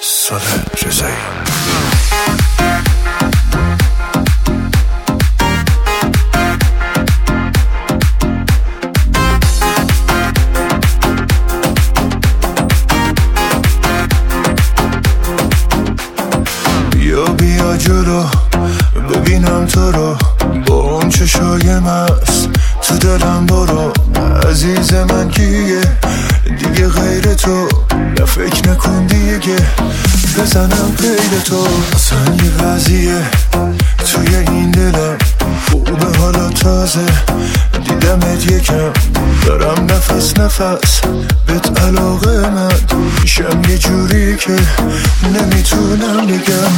ساده رضایی. بیا جلو ببینم تو رو، با اون چشای مست تو دلم برو. عزیز من کیه دیگه غیر تو؟ نه فکر نکن دیگه بزنم قید تو. اصلا یه وضعیه توی این دلم خوبه حالا تازه دیدمت یکم، دارم نفس بهت علاقه من میشم یه جوری که نمیتونم بگم.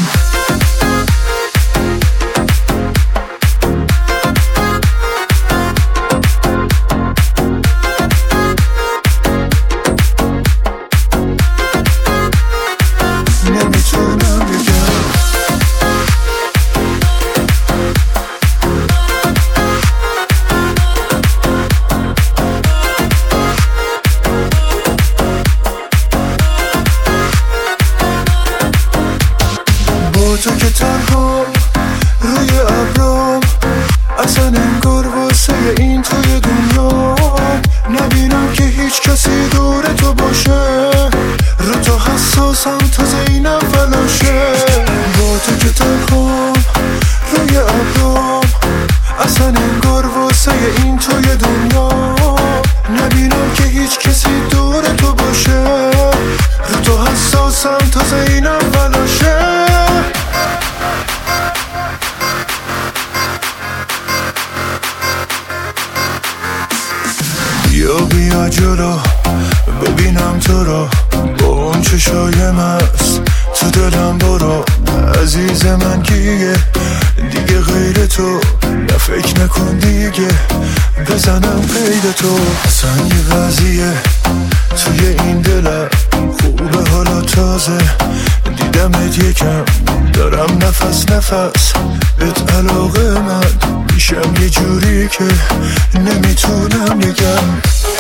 تو که تنها روی ابرام، اصلا انگار واسه این توی دنیا نبینم که هیچ کسی دور تو باشه. رو تو حساسم تازه اینم فلاشه. با تو که تنها روی ابرام، اصلا انگار واسه این توی دنیا نبینم که هیچ کسی دور تو باشه. رو تو حساسم تازه اینم فلاشه. بیا جلو ببینم تو رو، با اون چشای مست تو دلم برو. عزیز من کیه دیگه غیر تو؟ نه فکر نکن دیگه بزنم قید تو. اصلا یه وضعیه توی این دلم خوبه حالا تازه دیدمت یکم، دارم نفس بهت علاقه من میشم یه جوری که نمیتونم بگم.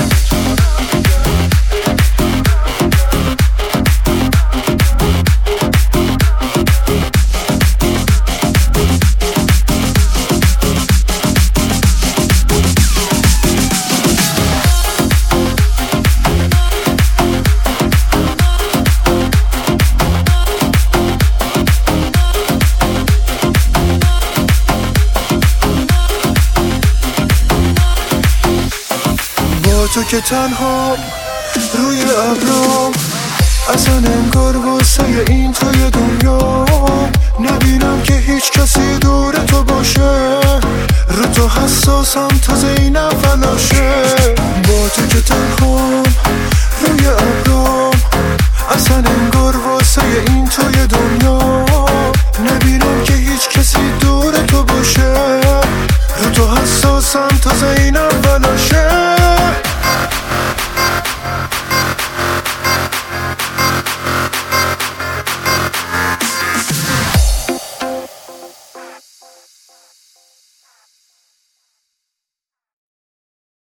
تو که تنها روی ابرام، اصلا انگار واسه این توی دنیا نبینم که هیچ کسی دور تو باشه. رو تو حساسم تازه اینم فلاشه. با تو که تنها روی